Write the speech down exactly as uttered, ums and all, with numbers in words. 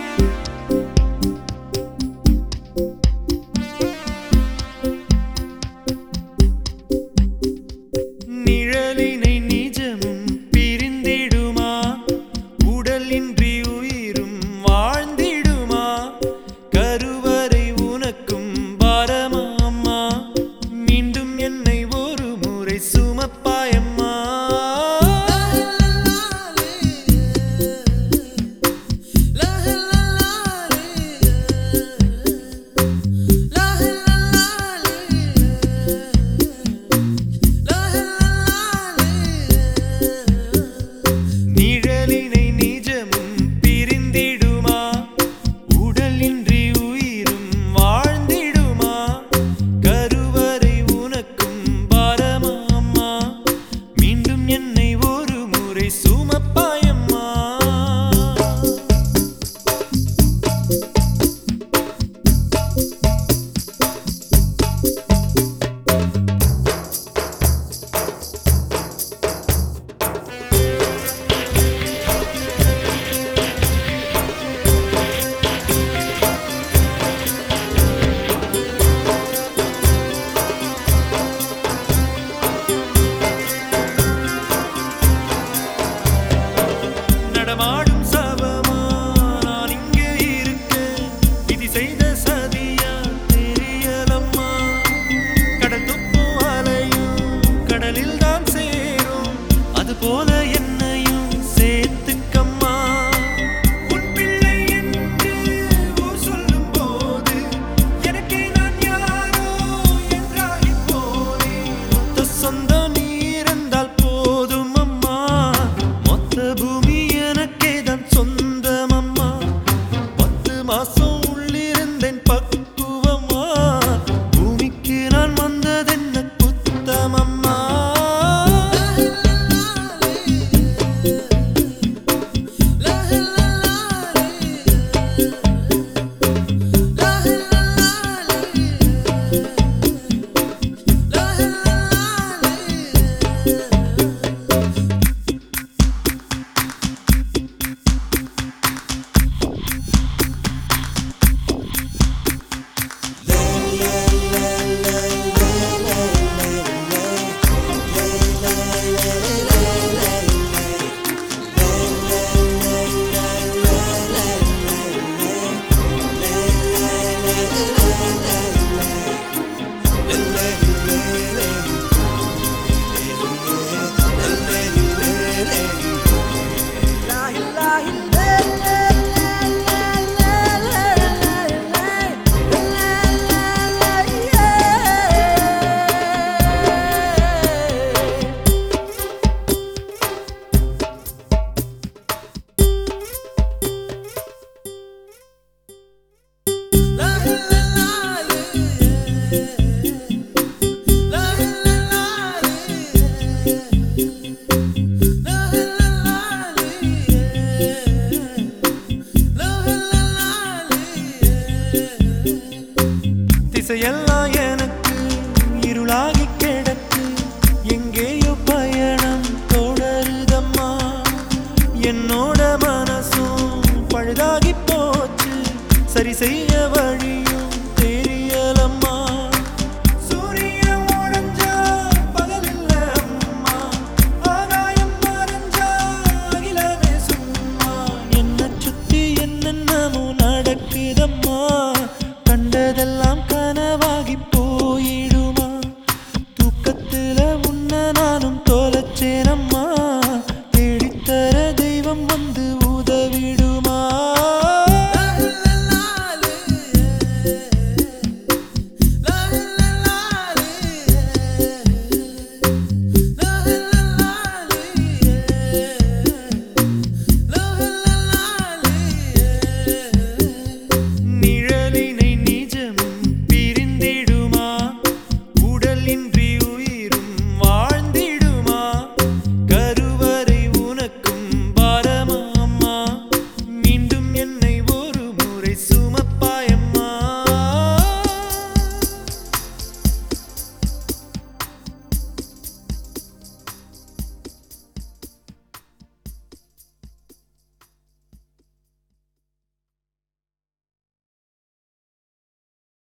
நிழலினை நிஜமும் பிரிந்திடுமா, உடலின்றி உயிரும் வாழ்ந்திடுமா, கருவறை உனக்கும் பாரமா அம்மா, மீண்டும் என்னை ஒரு முறை சுமப்பாயம்மா. நிழலினை நிஜமும் பிரிந்திடுமா, உடலின்றி உயிரும் வாழ்ந்திடுமா, கருவறை உனக்கும் பாரமா அம்மா, மீண்டும் என்னை ஒரு முறை சுமப்பாயம்மா. நடமாடும் சவமா நான் இங்கே இருக்கேன், விதி செய்த சதியா தெரியலம்மா, கடல் துப்பும் அலையும் கடலில் தான் சேரும், அது போல என்னையும் சேர்த்துக்கம்மா. உன் பிள்ளை என்று ஊர் சொல்லும் போது எனக்கே நான் யாரோ என்றாகி போனேன். மொத்த சொந்தம் நீ இருந்தால் போதும் அம்மா, மொத்த பூமி எனக்கே தான் சொந்தம் அம்மா. பத்து மாசம் உள்ளிருந்தேன் பக்குவமா, பூமிக்கு நான் வந்ததென்ன குத்தமம்மா. திசையெல்லாம் எனக்கு இருளாகி கிடக்கு, எங்கேயோ பயணம் தொடருதம்மா, என்னோட மனசும் பழுதாகி போச்சு, சரி செய்ய வழி